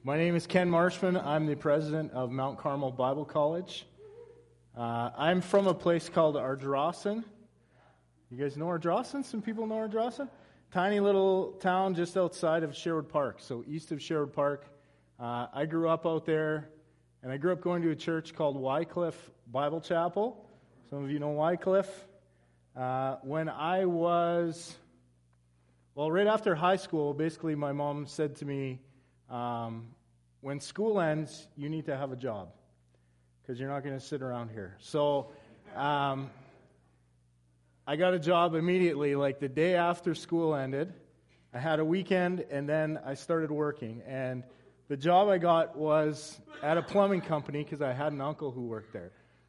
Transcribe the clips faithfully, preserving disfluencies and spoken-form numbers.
My name is Ken Marshman. I'm the president of Mount Carmel Bible College. Uh, I'm from a place called Ardrossan. You guys know Ardrossan? Some people know Ardrossan? Tiny little town just outside of Sherwood Park, so east of Sherwood Park. Uh, I grew up out there, and I grew up going to a church called Wycliffe Bible Chapel. Some of you know Wycliffe. Uh, when I was, well, right after high school, basically my mom said to me, um, when school ends, you need to have a job because you're not going to sit around here. So um, I got a job immediately, like the day after school ended. I had a weekend, and then I started working. And the job I got was at a plumbing company because I had an uncle who worked there.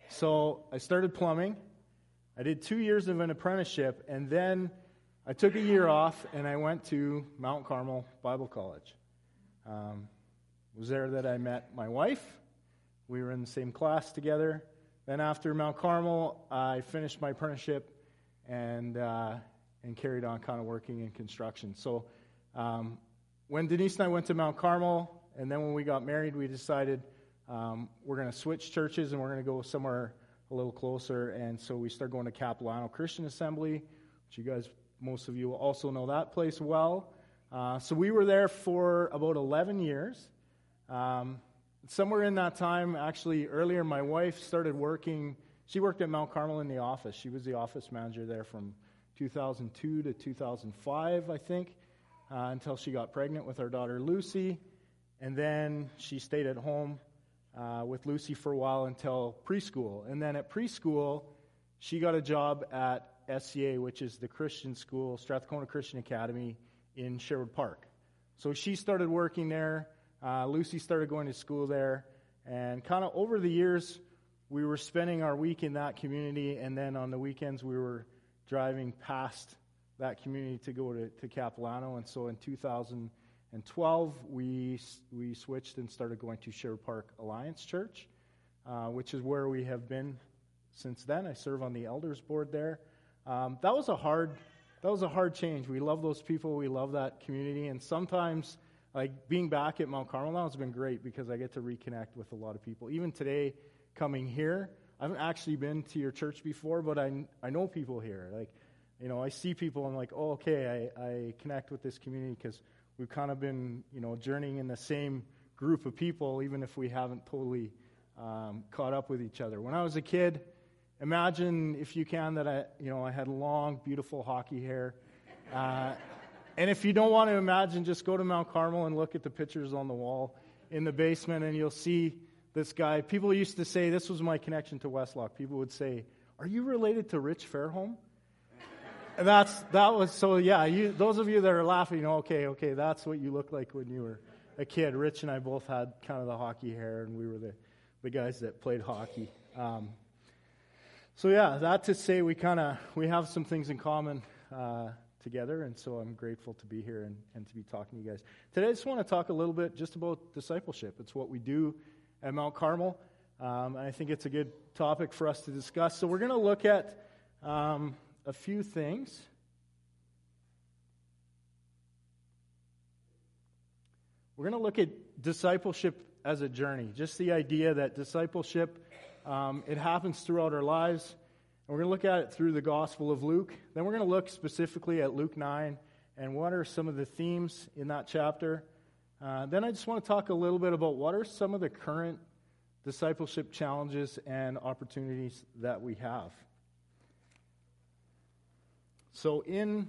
So I started plumbing. I did two years of an apprenticeship, and then I took a year off, and I went to Mount Carmel Bible College. Um, it was there that I met my wife. We were in the same class together. Then after Mount Carmel, I finished my apprenticeship and uh, and carried on kind of working in construction. So um, when Denise and I went to Mount Carmel, and then when we got married, we decided um, we're going to switch churches and we're going to go somewhere a little closer. And so we started going to Capilano Christian Assembly, which you guys, most of you will also know that place well. Uh, so we were there for about eleven years. Um, somewhere in that time, actually earlier, my wife started working. She worked at Mount Carmel in the office. She was the office manager there from two thousand two to two thousand five, I think, uh, until she got pregnant with our daughter Lucy. And then she stayed at home uh, with Lucy for a while until preschool. And then at preschool, she got a job at S C A, which is the Christian school, Strathcona Christian Academy in Sherwood Park. So she started working there. Uh, Lucy started going to school there. And kind of over the years, we were spending our week in that community, and then on the weekends we were driving past that community to go to, to Capilano. And so in two thousand twelve, we we switched and started going to Sherwood Park Alliance Church, uh, which is where we have been since then. I serve on the elders board there. Um, that was a hard that was a hard change. We love those people. We love that community. And sometimes, like being back at Mount Carmel now has been great because I get to reconnect with a lot of people. Even today, coming here, I haven't actually been to your church before, but I I know people here. Like, you know, I see people. I'm like, oh, okay, I, I connect with this community because we've kind of been, you know, journeying in the same group of people, even if we haven't totally um, caught up with each other. When I was a kid, imagine, if you can, that I, you know, I had long, beautiful hockey hair. Uh, and if you don't want to imagine, just go to Mount Carmel and look at the pictures on the wall in the basement, and you'll see this guy. People used to say, this was my connection to Westlock. People would say, "Are you related to Rich Fairholm?" And that's that was so. Yeah, you, those of you that are laughing, you know, okay, okay, that's what you looked like when you were a kid. Rich and I both had kind of the hockey hair, and we were the the guys that played hockey. Um, So yeah, that to say we kind of, we have some things in common uh, together, and so I'm grateful to be here and, and to be talking to you guys. Today I just want to talk a little bit just about discipleship. It's what we do at Mount Carmel, um, and I think it's a good topic for us to discuss. So we're going to look at um, a few things. We're going to look at discipleship as a journey, just the idea that discipleship Um, it happens throughout our lives, and we're going to look at it through the Gospel of Luke. Then we're going to look specifically at Luke nine, and what are some of the themes in that chapter. Uh, then I just want to talk a little bit about what are some of the current discipleship challenges and opportunities that we have. So in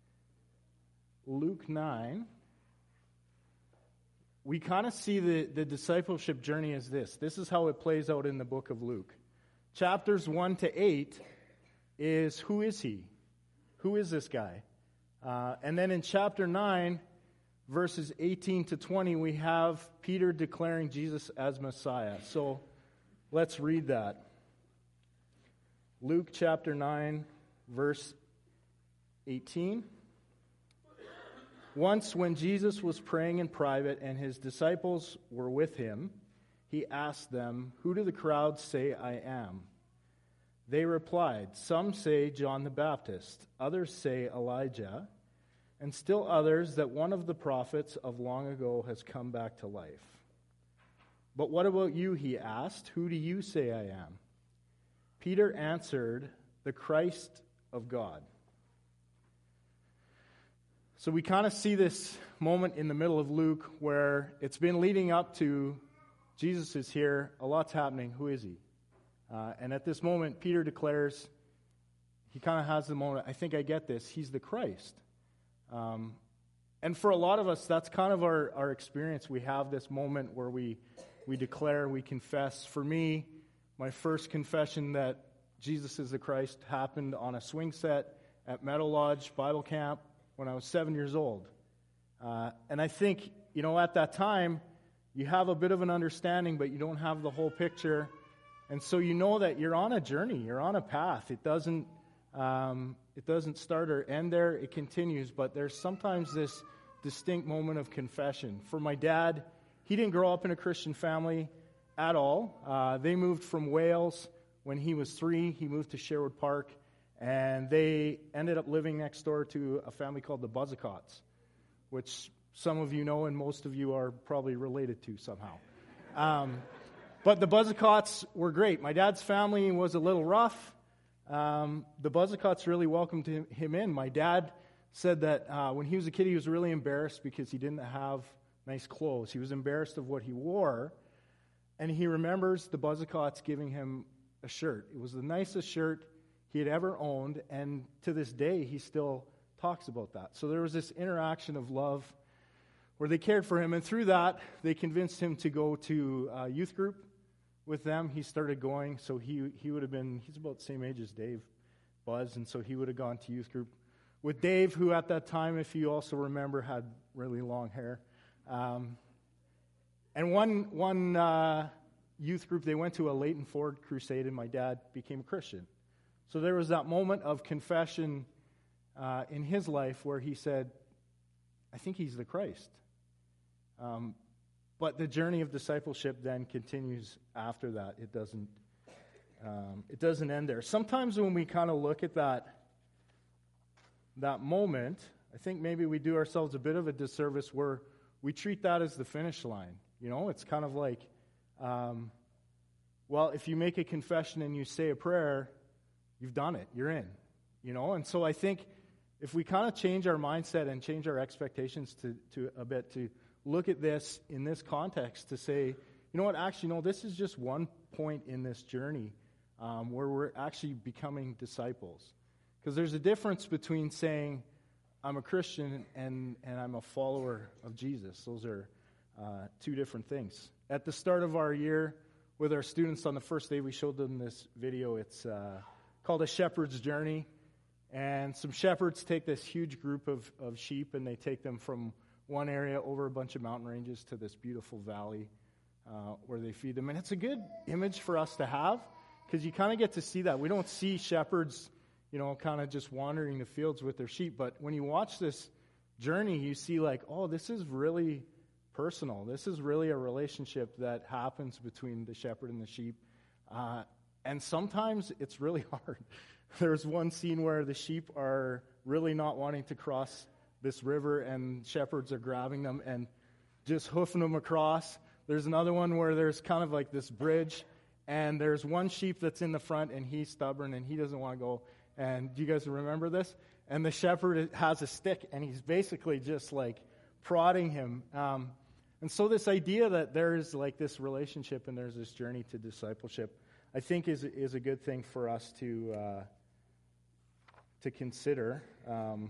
Luke nine, we kind of see the, the discipleship journey as this. This is how it plays out in the book of Luke. Chapters one to eight is, who is he? Who is this guy? Uh, and then in chapter nine, verses eighteen to twenty, we have Peter declaring Jesus as Messiah. So let's read that. Luke chapter nine, verse eighteen. Once when Jesus was praying in private and his disciples were with him, he asked them, "Who do the crowds say I am?" They replied, "Some say John the Baptist, others say Elijah, and still others that one of the prophets of long ago has come back to life. But what about you, he asked. Who do you say I am? Peter answered, the Christ of God. So we kind of see this moment in the middle of Luke where it's been leading up to Jesus is here, a lot's happening, who is he? Uh, and at this moment, Peter declares, he kind of has the moment, I think I get this, he's the Christ. Um, and for a lot of us, that's kind of our, our experience. We have this moment where we, we declare, we confess. For me, my first confession that Jesus is the Christ happened on a swing set at Meadow Lodge Bible Camp when I was seven years old. Uh, and I think, you know, at that time, you have a bit of an understanding, but you don't have the whole picture. And so you know that you're on a journey, you're on a path. It doesn't, um, it doesn't start or end there, it continues. But there's sometimes this distinct moment of confession. For my dad, he didn't grow up in a Christian family at all. Uh, they moved from Wales when he was three. He moved to Sherwood Park. And they ended up living next door to a family called the Buzzacotts, which some of you know and most of you are probably related to somehow. Um, but the Buzzacotts were great. My dad's family was a little rough. Um, the Buzzacotts really welcomed him, him in. My dad said that uh, when he was a kid, he was really embarrassed because he didn't have nice clothes. He was embarrassed of what he wore. And he remembers the Buzzacotts giving him a shirt. It was the nicest shirt he had ever owned, and to this day, he still talks about that. So there was this interaction of love where they cared for him, and through that, they convinced him to go to a youth group with them. He started going, so he he would have been, he's about the same age as Dave was, and so he would have gone to youth group with Dave, who at that time, if you also remember, had really long hair. Um, and one, one uh, youth group, they went to a Leighton Ford crusade, and my dad became a Christian. So there was that moment of confession uh, in his life where he said, I think he's the Christ. Um, but the journey of discipleship then continues after that. It doesn't, um, it doesn't end there. Sometimes when we kind of look at that, that moment, I think maybe we do ourselves a bit of a disservice where we treat that as the finish line. You know, it's kind of like, um, well, if you make a confession and you say a prayer, you've done it. You're in, you know? And so I think if we kind of change our mindset and change our expectations to, to a bit, to look at this in this context, to say, you know what, actually, no, this is just one point in this journey um, where we're actually becoming disciples. Because there's a difference between saying, I'm a Christian and, and I'm a follower of Jesus. Those are uh, two different things. At the start of our year with our students on the first day, we showed them this video. It's uh, called A Shepherd's Journey. And some shepherds take this huge group of, of sheep and they take them from one area over a bunch of mountain ranges to this beautiful valley uh, where they feed them. And it's a good image for us to have because you kind of get to see that. We don't see shepherds, you know, kind of just wandering the fields with their sheep. But when you watch this journey, you see like, oh, this is really personal. This is really a relationship that happens between the shepherd and the sheep. Uh, and sometimes it's really hard. There's one scene where the sheep are really not wanting to cross this river and shepherds are grabbing them and just hoofing them across. There's another one where there's kind of like this bridge and there's one sheep that's in the front and he's stubborn and he doesn't want to go. And do you guys remember this? And the shepherd has a stick and he's basically just like prodding him. Um, and so this idea that there is like this relationship and there's this journey to discipleship, I think is is a good thing for us to uh, to consider. Um,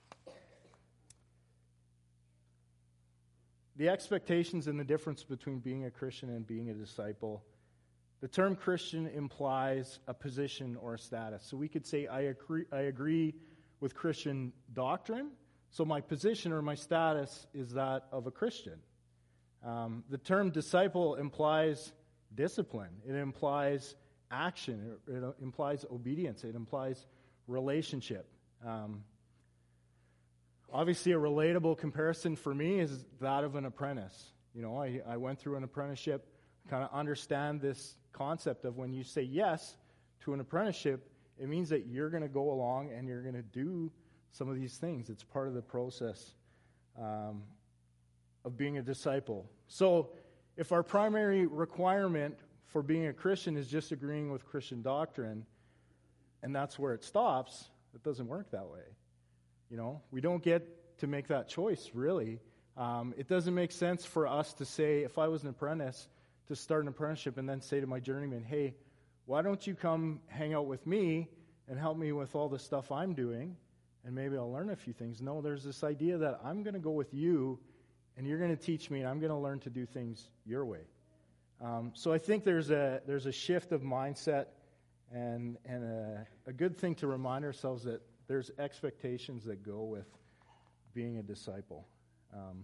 the expectations and the difference between being a Christian and being a disciple. The term Christian implies a position or a status. So we could say, I agree, I agree with Christian doctrine, so my position or my status is that of a Christian. Um, the term disciple implies discipline. It implies action. It, it implies obedience. It implies relationship. Um, obviously, a relatable comparison for me is that of an apprentice. You know, I, I went through an apprenticeship, kind of understand this concept of when you say yes to an apprenticeship, it means that you're going to go along and you're going to do some of these things. It's part of the process um, of being a disciple. So if our primary requirement for being a Christian is just agreeing with Christian doctrine, and that's where it stops, it doesn't work that way. You know, we don't get to make that choice, really. Um, it doesn't make sense for us to say, if I was an apprentice, to start an apprenticeship and then say to my journeyman, hey, why don't you come hang out with me and help me with all the stuff I'm doing, and maybe I'll learn a few things. No, there's this idea that I'm going to go with you, and you're going to teach me, and I'm going to learn to do things your way. Um, so I think there's a there's a shift of mindset, and and a, a good thing to remind ourselves that there's expectations that go with being a disciple. Um,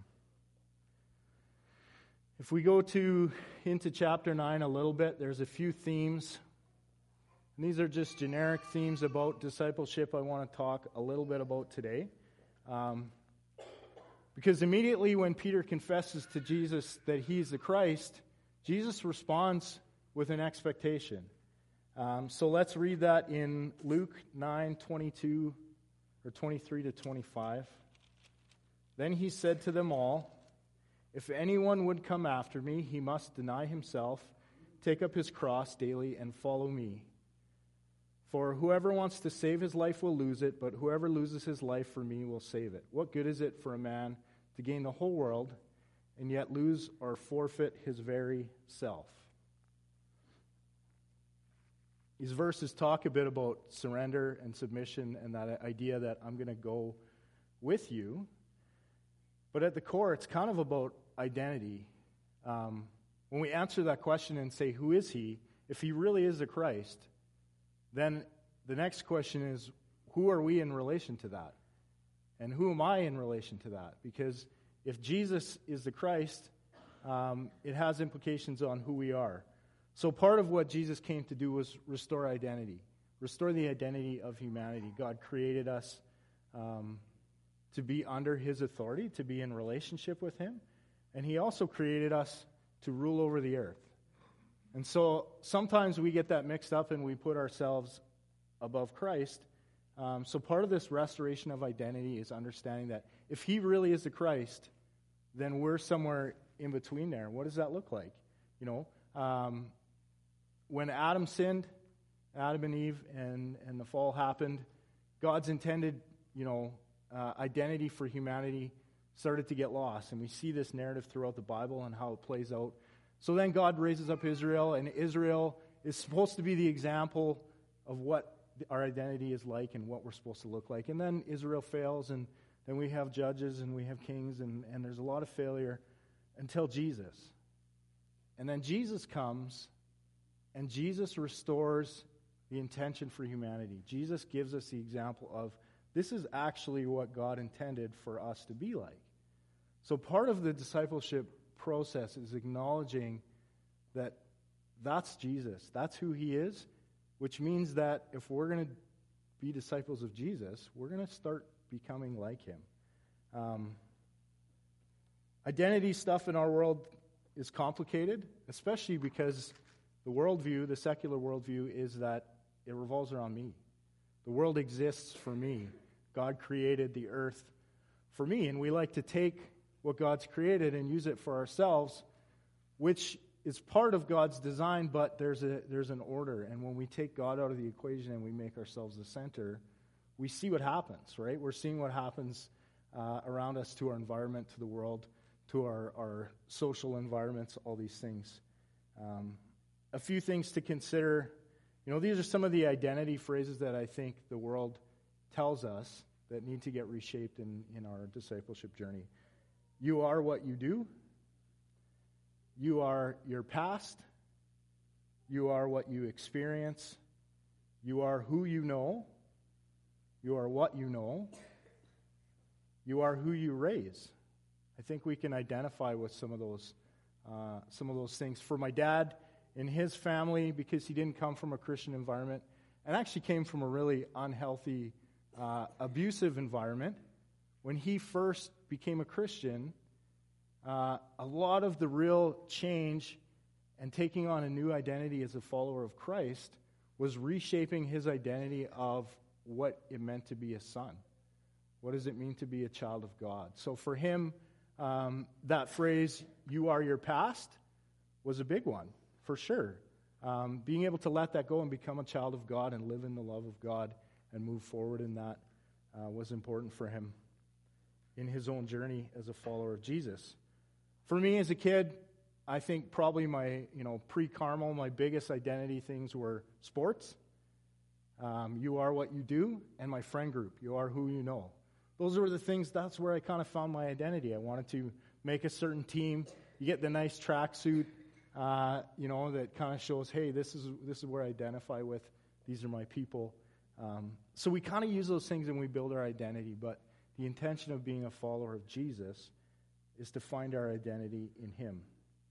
if we go to into chapter nine a little bit, there's a few themes. And these are just generic themes about discipleship I want to talk a little bit about today. Um, because immediately when Peter confesses to Jesus that he's the Christ, Jesus responds with an expectation. Um, so let's read that in Luke nine twenty-two or twenty-three to twenty-five. Then he said to them all, "If anyone would come after me, he must deny himself, take up his cross daily, and follow me. For whoever wants to save his life will lose it, but whoever loses his life for me will save it. What good is it for a man to gain the whole world and yet lose or forfeit his very self?" These verses talk a bit about surrender and submission and that idea that I'm going to go with you. But at the core, it's kind of about identity. Um, when we answer that question and say, who is he? If he really is the Christ, then the next question is, who are we in relation to that? And who am I in relation to that? Because if Jesus is the Christ, um, it has implications on who we are. So part of what Jesus came to do was restore identity, restore the identity of humanity. God created us um, to be under his authority, to be in relationship with him. And he also created us to rule over the earth. And so sometimes we get that mixed up and we put ourselves above Christ. Um, so part of this restoration of identity is understanding that if he really is the Christ, then we're somewhere in between there. What does that look like? You know, um, when Adam sinned, Adam and Eve, and, and the fall happened, God's intended, you know, uh, identity for humanity started to get lost. And we see this narrative throughout the Bible and how it plays out. So then God raises up Israel, and Israel is supposed to be the example of what our identity is like and what we're supposed to look like. And then Israel fails, and then we have judges and we have kings, and, and there's a lot of failure until Jesus. And then Jesus comes, and Jesus restores the intention for humanity. Jesus gives us the example of this is actually what God intended for us to be like. So part of the discipleship process is acknowledging that that's Jesus, that's who he is, which means that if we're going to be disciples of Jesus, we're going to start becoming like him. Um, identity stuff in our world is complicated, especially because the worldview, the secular worldview, is that it revolves around me. The world exists for me. God created the earth for me, and we like to take what God's created and use it for ourselves, which is part of God's design, but there's a there's an order. And when we take God out of the equation and we make ourselves the center, we see what happens, right? We're seeing what happens uh, around us, to our environment, to the world, to our, our social environments, all these things. Um, a few things to consider. You know, these are some of the identity phrases that I think the world tells us that need to get reshaped in, in our discipleship journey. You are what you do. You are your past. You are what you experience. You are who you know. You are what you know. You are who you raise. I think we can identify with some of those, uh, some of those things. For my dad, in his family, because he didn't come from a Christian environment, and actually came from a really unhealthy, uh, abusive environment, when he first became a Christian, uh, a lot of the real change and taking on a new identity as a follower of Christ was reshaping his identity of what it meant to be a son, What does it mean to be a child of God? So for him, um, that phrase, you are your past, was a big one, for sure. Um, being able to let that go and become a child of God and live in the love of God and move forward in that uh, was important for him in his own journey as a follower of Jesus. For me as a kid, I think probably my, you know, pre-Carmel, my biggest identity things were sports. Um, you are what you do, and my friend group. You are who you know. Those were the things, that's where I kind of found my identity. I wanted to make a certain team. You get the nice tracksuit, uh, you know, that kind of shows, hey, this is this is where I identify with. These are my people. Um, so we kind of use those things and we build our identity, but the intention of being a follower of Jesus is to find our identity in him.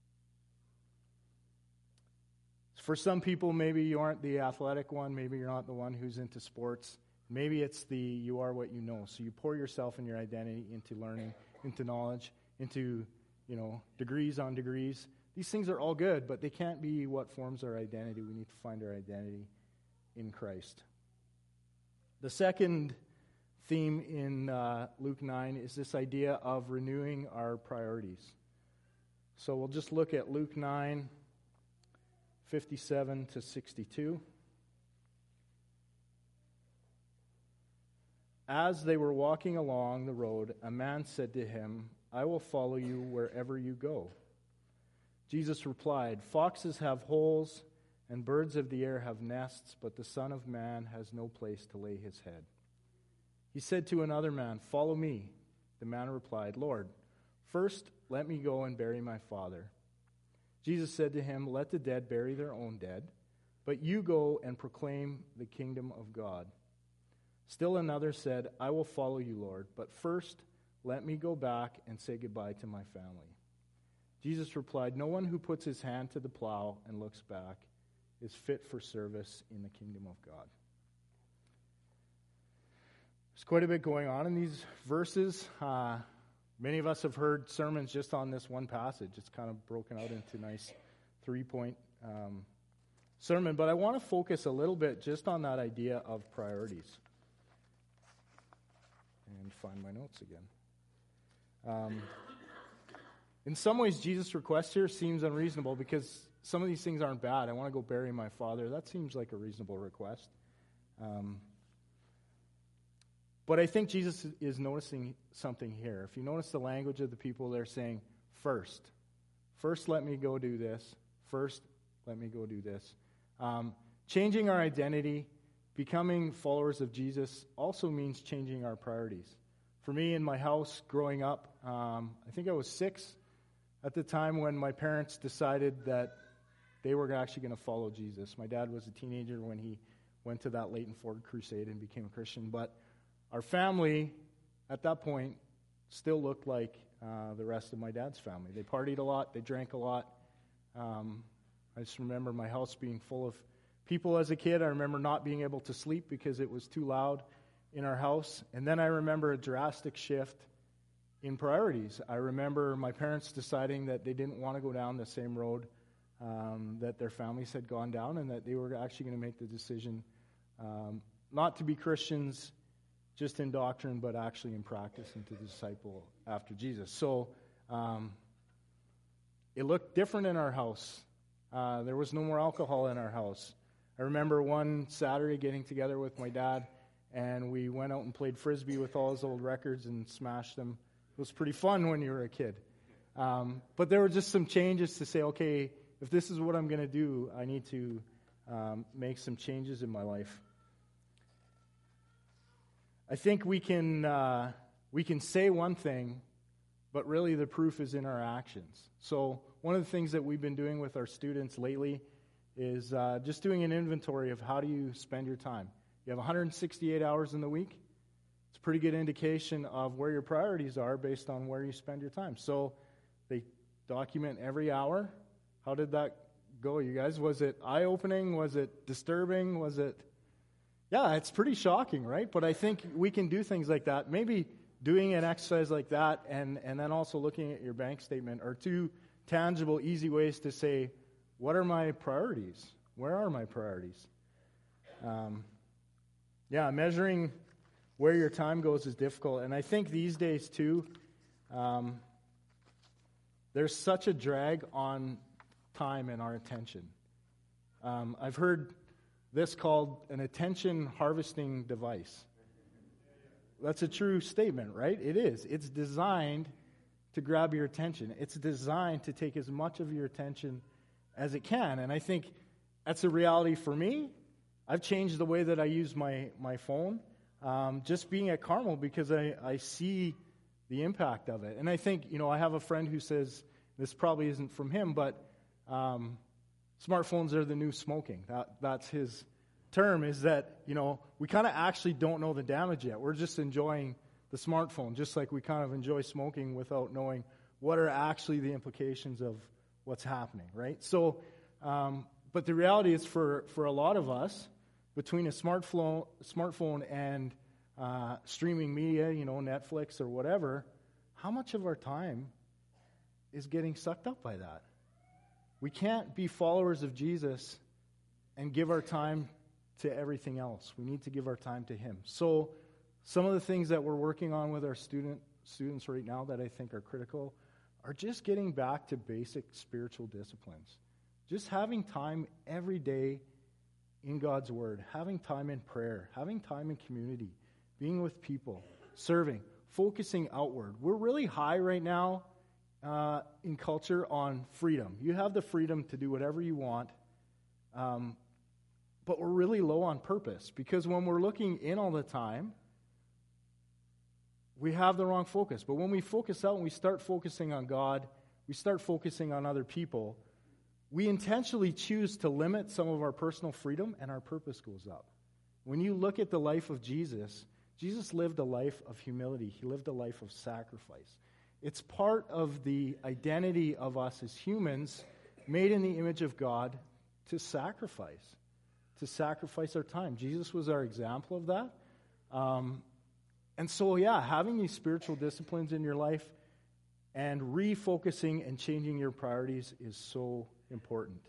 For some people, maybe you aren't the athletic one. Maybe you're not the one who's into sports. Maybe it's the you are what you know. So you pour yourself and your identity into learning, into knowledge, into, you know, degrees on degrees. These things are all good, but they can't be what forms our identity. We need to find our identity in Christ. The second theme in uh, Luke nine is this idea of renewing our priorities. So we'll just look at Luke nine, fifty-seven to sixty-two. As they were walking along the road, a man said to him, I will follow you wherever you go. Jesus replied, foxes have holes and birds of the air have nests, but the Son of Man has no place to lay his head. He said to another man, follow me. The man replied, Lord, first let me go and bury my father. Jesus said to him, let the dead bury their own dead, but you go and proclaim the kingdom of God. Still another said, I will follow you, Lord, but first let me go back and say goodbye to my family. Jesus replied, no one who puts his hand to the plow and looks back is fit for service in the kingdom of God. There's quite a bit going on in these verses. Uh, many of us have heard sermons just on this one passage. It's kind of broken out into a nice three-point um, sermon, but I want to focus a little bit just on that idea of priorities. And find my notes again. Um, in some ways, Jesus' request here seems unreasonable because some of these things aren't bad. I want to go bury my father. That seems like a reasonable request. Um, but I think Jesus is noticing something here. If you notice the language of the people, they're saying, first. First, let me go do this. First, let me go do this. Um, changing our identity, becoming followers of Jesus also means changing our priorities. For me, in my house growing up, um, I think I was six at the time when my parents decided that they were actually going to follow Jesus. My dad was a teenager when he went to that Leighton Ford crusade and became a Christian. But our family, at that point, still looked like uh, the rest of my dad's family. They partied a lot. They drank a lot. Um, I just remember my house being full of people as a kid. I remember not being able to sleep because it was too loud in our house. And then I remember a drastic shift in priorities. I remember my parents deciding that they didn't want to go down the same road um, that their families had gone down, and that they were actually going to make the decision um, not to be Christians just in doctrine, but actually in practice and to disciple after Jesus. So um, it looked different in our house. Uh, there was no more alcohol in our house. I remember one Saturday getting together with my dad, and we went out and played Frisbee with all his old records and smashed them. It was pretty fun when you were a kid. Um, but there were just some changes to say, okay, if this is what I'm going to do, I need to um, make some changes in my life. I think we can uh, we can say one thing, but really the proof is in our actions. So one of the things that we've been doing with our students lately is uh, just doing an inventory of how do you spend your time. You have one hundred sixty-eight hours in the week. It's a pretty good indication of where your priorities are based on where you spend your time. So they document every hour. How did that go, you guys? Was it eye-opening? Was it disturbing? Was it... Yeah, it's pretty shocking, right? But I think we can do things like that. Maybe doing an exercise like that and, and then also looking at your bank statement are two tangible, easy ways to say, what are my priorities? Where are my priorities? Um, yeah, measuring where your time goes is difficult. And I think these days, too, um, there's such a drag on time and our attention. Um, I've heard this called an attention harvesting device. That's a true statement, right? It is. It's designed to grab your attention. It's designed to take as much of your attention as it can. And I think that's a reality for me. I've changed the way that I use my, my phone, um, just being at Carmel, because I, I see the impact of it. And I think, you know, I have a friend who says, this probably isn't from him, but um, smartphones are the new smoking. That, that's his term, is that, you know, we kind of actually don't know the damage yet. We're just enjoying the smartphone, just like we kind of enjoy smoking without knowing what are actually the implications of what's happening, right? So, um, but the reality is for, for a lot of us, between a smartphone, smartphone and uh, streaming media, you know, Netflix or whatever, how much of our time is getting sucked up by that? We can't be followers of Jesus and give our time to everything else. We need to give our time to Him. So some of the things that we're working on with our student students right now that I think are critical are just getting back to basic spiritual disciplines. Just having time every day in God's Word, having time in prayer, having time in community, being with people, serving, focusing outward. We're really high right now uh, in culture on freedom. You have the freedom to do whatever you want, um, but we're really low on purpose, because when we're looking in all the time, we have the wrong focus. But when we focus out and we start focusing on God, we start focusing on other people, we intentionally choose to limit some of our personal freedom, and our purpose goes up. When you look at the life of Jesus, Jesus lived a life of humility. He lived a life of sacrifice. It's part of the identity of us as humans, made in the image of God, to sacrifice, to sacrifice our time. Jesus was our example of that. Um, and so, yeah, having these spiritual disciplines in your life and refocusing and changing your priorities is so important.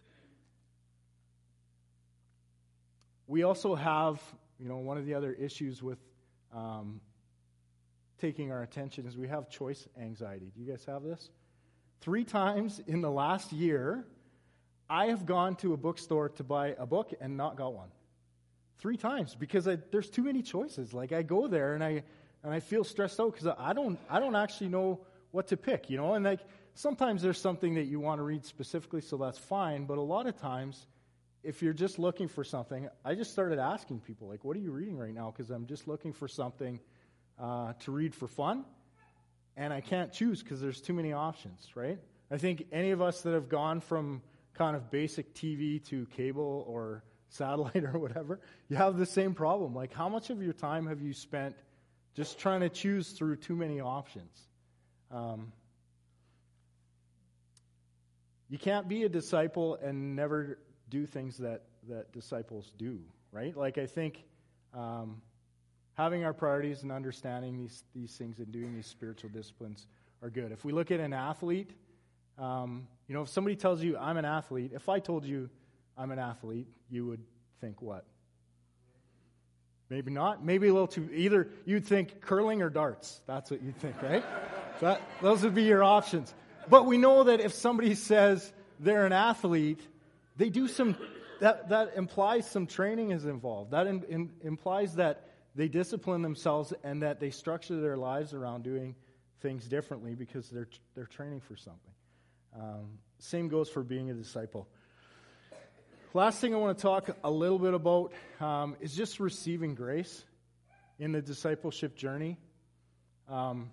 We also have, you know, one of the other issues with um, taking our attention is we have choice anxiety. Do you guys have this? Three times in the last year, I have gone to a bookstore to buy a book and not got one. Three times, because I, there's too many choices. Like, I go there and I and I feel stressed out because I don't I don't actually know what to pick, you know. And like, sometimes there's something that you want to read specifically, so that's fine. But a lot of times, if you're just looking for something, I just started asking people, like, what are you reading right now? Because I'm just looking for something uh, to read for fun, and I can't choose because there's too many options, right? I think any of us that have gone from kind of basic T V to cable or satellite or whatever, you have the same problem. Like, how much of your time have you spent just trying to choose through too many options? Um, you can't be a disciple and never do things that, that disciples do, right? Like, I think um, having our priorities and understanding these, these things and doing these spiritual disciplines are good. If we look at an athlete, um, you know, if somebody tells you, I'm an athlete, if I told you I'm an athlete, you would think what? Maybe not. Maybe a little too, either you'd think curling or darts. That's what you'd think, right? that, those would be your options. But we know that if somebody says they're an athlete, they do some, that, that implies some training is involved. That in, in, implies that they discipline themselves and that they structure their lives around doing things differently because they're they're training for something. Um, same goes for being a disciple. Last thing I want to talk a little bit about um, is just receiving grace in the discipleship journey. Um,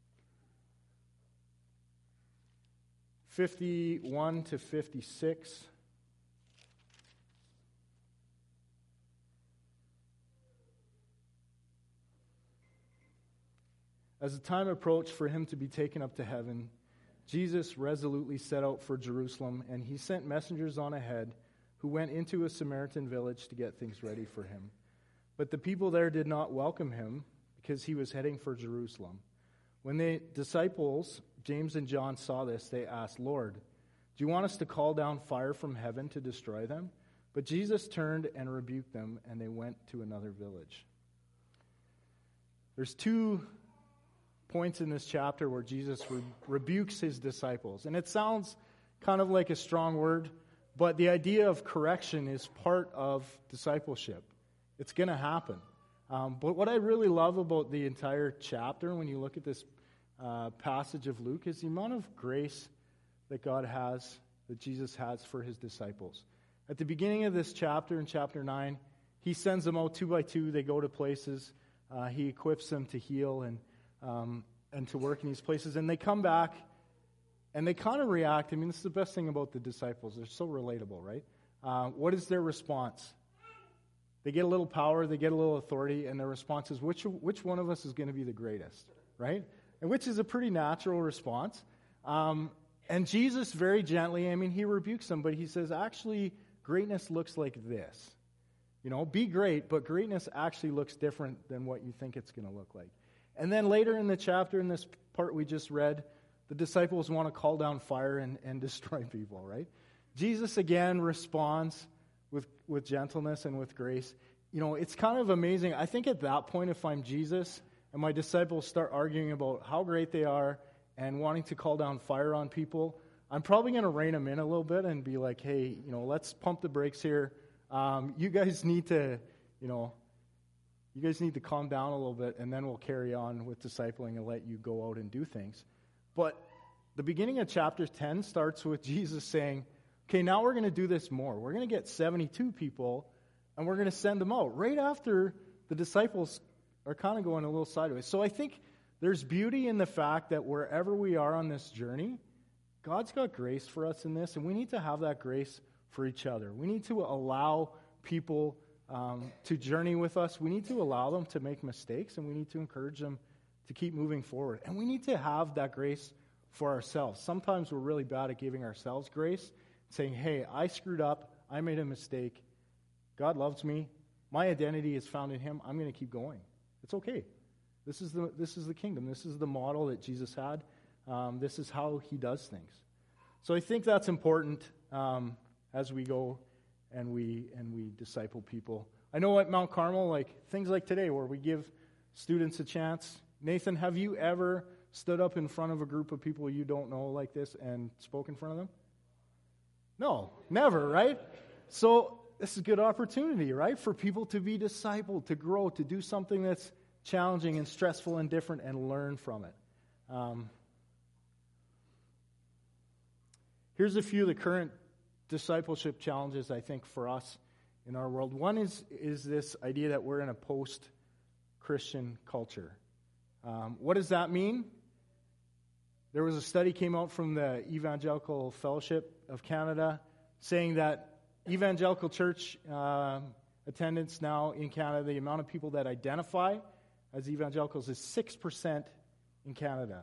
fifty-one to fifty-six. As the time approached for him to be taken up to heaven, Jesus resolutely set out for Jerusalem, and he sent messengers on ahead who went into a Samaritan village to get things ready for him. But the people there did not welcome him because he was heading for Jerusalem. When the disciples, James and John, saw this, they asked, "Lord, do you want us to call down fire from heaven to destroy them?" But Jesus turned and rebuked them, and they went to another village. There's two points in this chapter where Jesus re- rebukes his disciples. And it sounds kind of like a strong word, but the idea of correction is part of discipleship. It's going to happen. Um, but what I really love about the entire chapter, when you look at this uh, passage of Luke, is the amount of grace that God has, that Jesus has for his disciples. At the beginning of this chapter, in chapter nine, he sends them out two by two. They go to places. Uh, he equips them to heal and um, and to work in these places. And they come back, and they kind of react. I mean, this is the best thing about the disciples. They're so relatable, right? Uh, what is their response? They get a little power, they get a little authority, and their response is, which, which one of us is going to be the greatest, right? And which is a pretty natural response. Um, and Jesus very gently, I mean, he rebukes them, but he says, actually, greatness looks like this. You know, be great, but greatness actually looks different than what you think it's going to look like. And then later in the chapter, in this part we just read, the disciples want to call down fire and, and destroy people, right? Jesus again responds with, with gentleness and with grace. You know, it's kind of amazing. I think at that point, if I'm Jesus and my disciples start arguing about how great they are and wanting to call down fire on people, I'm probably going to rein them in a little bit and be like, hey, you know, let's pump the brakes here. Um, you guys need to, you know, you guys need to calm down a little bit, and then we'll carry on with discipling and let you go out and do things. But the beginning of chapter ten starts with Jesus saying, okay, now we're going to do this more. We're going to get seventy-two people, and we're going to send them out right after the disciples are kind of going a little sideways. So I think there's beauty in the fact that wherever we are on this journey, God's got grace for us in this, and we need to have that grace for each other. We need to allow people um, to journey with us. We need to allow them to make mistakes, and we need to encourage them to keep moving forward. And we need to have that grace for ourselves. Sometimes we're really bad at giving ourselves grace, saying, hey, I screwed up. I made a mistake. God loves me. My identity is found in him. I'm going to keep going. It's okay. This is the this is the kingdom. This is the model that Jesus had. Um, this is how he does things. So I think that's important um, as we go and we and we disciple people. I know at Mount Carmel, like things like today where we give students a chance. Nathan, have you ever stood up in front of a group of people you don't know like this and spoke in front of them? No, never, right? So this is a good opportunity, right, for people to be discipled, to grow, to do something that's challenging and stressful and different and learn from it. Um, here's a few of the current discipleship challenges, I think, for us in our world. One is, is this idea that we're in a post-Christian culture. Um, what does that mean? There was a study came out from the Evangelical Fellowship of Canada saying that evangelical church uh, attendance now in Canada, the amount of people that identify as evangelicals is six percent in Canada.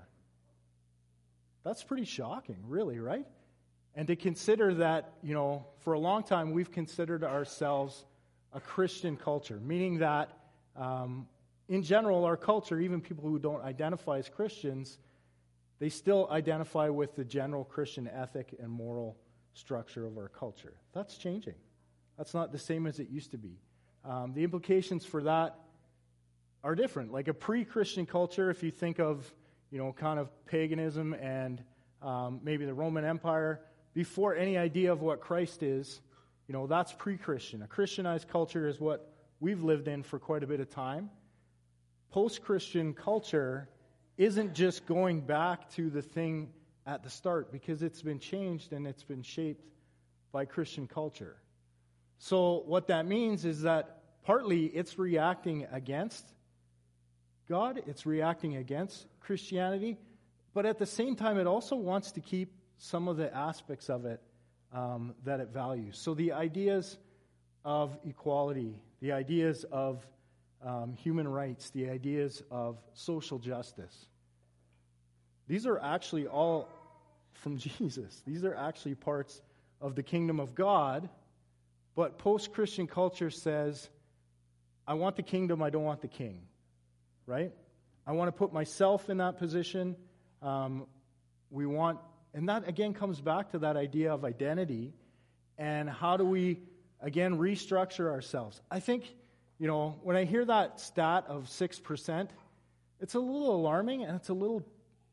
That's pretty shocking, really, right? And to consider that, you know, for a long time we've considered ourselves a Christian culture, meaning that um, in general, our culture, even people who don't identify as Christians, they still identify with the general Christian ethic and moral structure of our culture. That's changing. That's not the same as it used to be. Um, the implications for that are different. Like a pre-Christian culture, if you think of, you know, kind of paganism and um, maybe the Roman Empire, before any idea of what Christ is, you know, that's pre-Christian. A Christianized culture is what we've lived in for quite a bit of time. Post-Christian culture isn't just going back to the thing at the start, because it's been changed and it's been shaped by Christian culture. So what that means is that partly it's reacting against God, it's reacting against Christianity, but at the same time it also wants to keep some of the aspects of it um, that it values. So the ideas of equality, the ideas of um, human rights, the ideas of social justice, these are actually all from Jesus. These are actually parts of the kingdom of God, but post-Christian culture says, I want the kingdom, I don't want the king, right? I want to put myself in that position. Um, we want, and that again comes back to that idea of identity and how do we, again, restructure ourselves. I think, you know, when I hear that stat of six percent, it's a little alarming, and it's a little,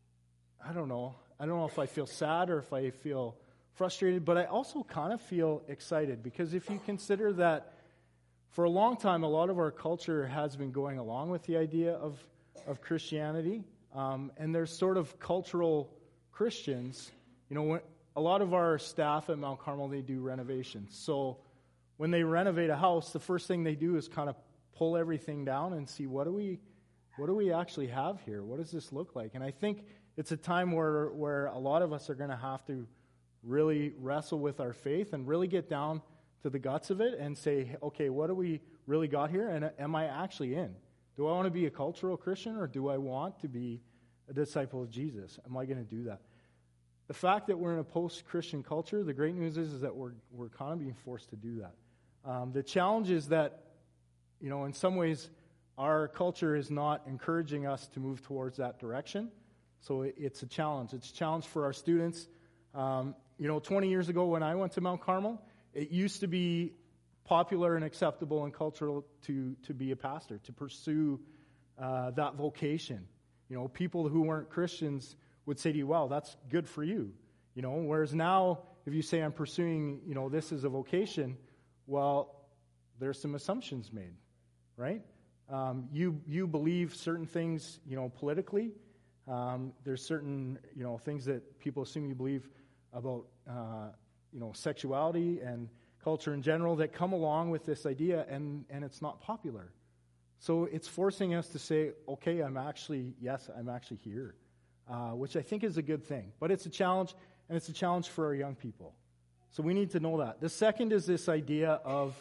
I don't know, I don't know if I feel sad or if I feel frustrated, but I also kind of feel excited, because if you consider that for a long time, a lot of our culture has been going along with the idea of, of Christianity, um, and there's sort of cultural Christians. You know, when, a lot of our staff at Mount Carmel, they do renovations. So when they renovate a house, the first thing they do is kind of pull everything down and see, what do we what do we actually have here? What does this look like? And I think it's a time where, where a lot of us are going to have to really wrestle with our faith and really get down to the guts of it and say, okay, what do we really got here? And am I actually in? Do I want to be a cultural Christian, or do I want to be a disciple of Jesus? Am I going to do that? The fact that we're in a post-Christian culture, the great news is, is that we're we're kind of being forced to do that. Um, the challenge is that, you know, in some ways, our culture is not encouraging us to move towards that direction. So it, it's a challenge. It's a challenge for our students. Um, you know, twenty years ago when I went to Mount Carmel, it used to be popular and acceptable and cultural to, to be a pastor, to pursue uh, that vocation. You know, people who weren't Christians would say to you, well, that's good for you. You know, whereas now, if you say I'm pursuing, you know, this as a vocation, well, there's some assumptions made, right? Um, you you believe certain things, you know, politically. Um, there's certain, you know, things that people assume you believe about, uh, you know, sexuality and culture in general that come along with this idea, and, and it's not popular. So it's forcing us to say, okay, I'm actually, yes, I'm actually here, uh, which I think is a good thing. But it's a challenge, and it's a challenge for our young people. So we need to know that. The second is this idea of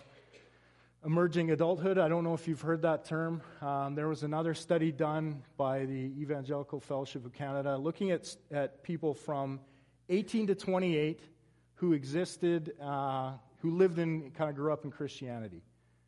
emerging adulthood. I don't know if you've heard that term. Um, there was another study done by the Evangelical Fellowship of Canada looking at, at people from eighteen to twenty-eight who existed, uh, who lived in, kind of grew up in Christianity.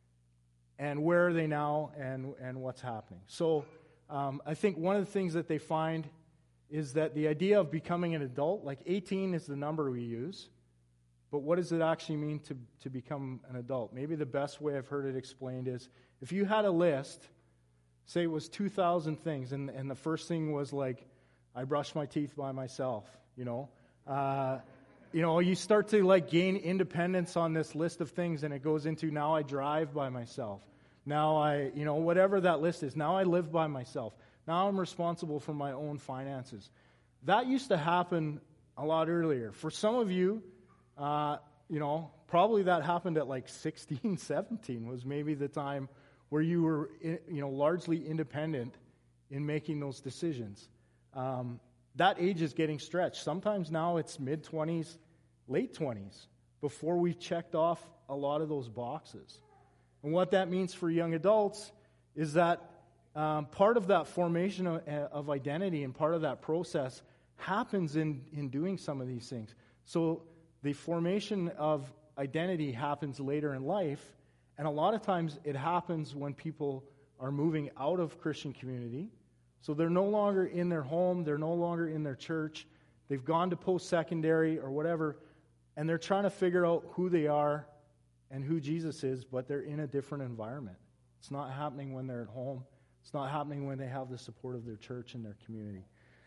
And where are they now, and, and what's happening? So um, I think one of the things that they find is that the idea of becoming an adult, like eighteen is the number we use, but what does it actually mean to, to become an adult? Maybe the best way I've heard it explained is, if you had a list, say it was two thousand things, and, and the first thing was like, I brush my teeth by myself, you know, uh, you know, you start to like gain independence on this list of things, and it goes into, now I drive by myself. Now I, you know, whatever that list is, now I live by myself. Now I'm responsible for my own finances. That used to happen a lot earlier. For some of you, uh, you know, probably that happened at like sixteen, seventeen was maybe the time where you were, you know, largely independent in making those decisions. Um, that age is getting stretched. Sometimes now it's mid-twenties, late twenties, before we've checked off a lot of those boxes. And what that means for young adults is that um, part of that formation of, of identity and part of that process happens in, in doing some of these things. So the formation of identity happens later in life, and a lot of times it happens when people are moving out of Christian community. So they're no longer in their home, they're no longer in their church, they've gone to post-secondary or whatever, and they're trying to figure out who they are and who Jesus is, but they're in a different environment. It's not happening when they're at home. It's not happening when they have the support of their church and their community.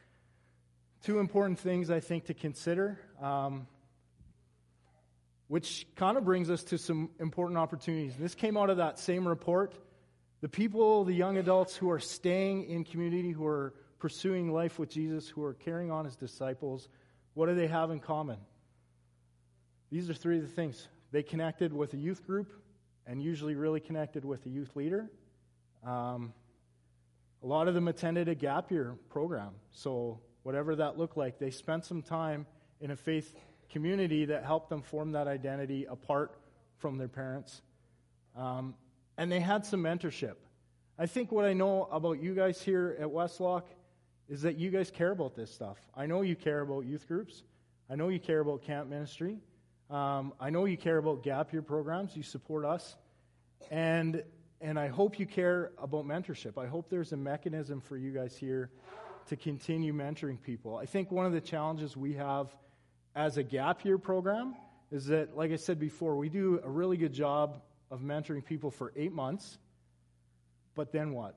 Two important things, I think, to consider, um, which kind of brings us to some important opportunities. This came out of that same report. The people, the young adults who are staying in community, who are pursuing life with Jesus, who are carrying on as disciples, what do they have in common? These are three of the things. They connected with a youth group, and usually really connected with a youth leader. Um, a lot of them attended a gap year program. So whatever that looked like, they spent some time in a faith community that helped them form that identity apart from their parents. Um, and they had some mentorship. I think what I know about you guys here at Westlock is that you guys care about this stuff. I know you care about youth groups. I know you care about camp ministry. Um, I know you care about gap year programs. You support us. And and I hope you care about mentorship. I hope there's a mechanism for you guys here to continue mentoring people. I think one of the challenges we have as a gap year program is that, like I said before, we do a really good job of mentoring people for eight months, but then what?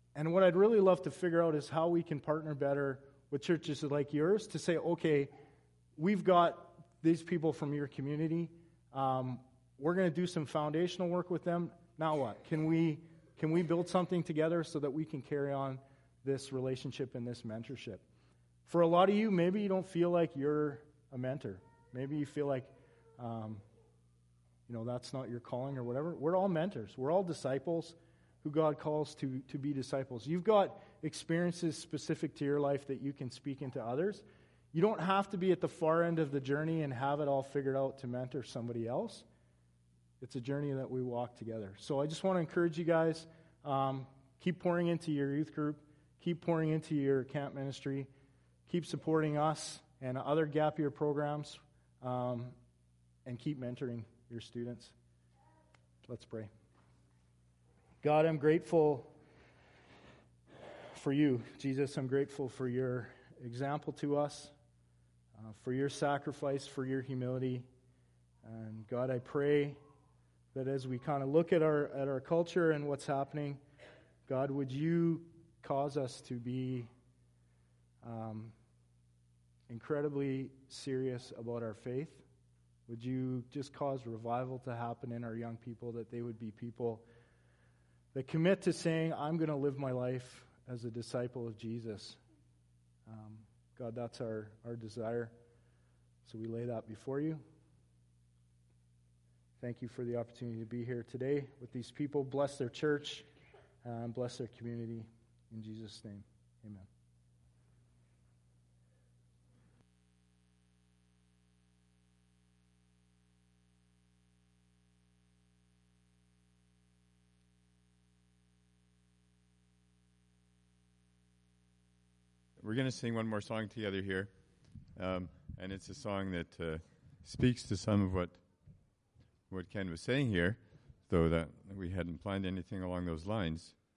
and what I'd really love to figure out is how we can partner better with churches like yours to say, okay, we've got these people from your community. Um, we're going to do some foundational work with them. Now what? Can we can we build something together so that we can carry on this relationship and this mentorship? For a lot of you, maybe you don't feel like you're a mentor. Maybe you feel like, um, you know, that's not your calling or whatever. We're all mentors. We're all disciples who God calls to, to be disciples. You've got experiences specific to your life that you can speak into others. You don't have to be at the far end of the journey and have it all figured out to mentor somebody else. It's a journey that we walk together. So I just want to encourage you guys, um, keep pouring into your youth group, keep pouring into your camp ministry, keep supporting us and other gap year programs, um, and keep mentoring your students. Let's pray. God, I'm grateful for you. Jesus, I'm grateful for your example to us, uh, for your sacrifice, for your humility. And God, I pray that as we kind of look at our at our culture and what's happening, God, would you cause us to be um, incredibly serious about our faith? Would you just cause revival to happen in our young people, that they would be people that commit to saying, I'm going to live my life as a disciple of Jesus. Um, God, that's our, our desire. So we lay that before you. Thank you for the opportunity to be here today with these people. Bless their church uh, and bless their community. In Jesus' name, amen. We're going to sing one more song together here, um, and it's a song that uh, speaks to some of what what Ken was saying here, though that we hadn't planned anything along those lines.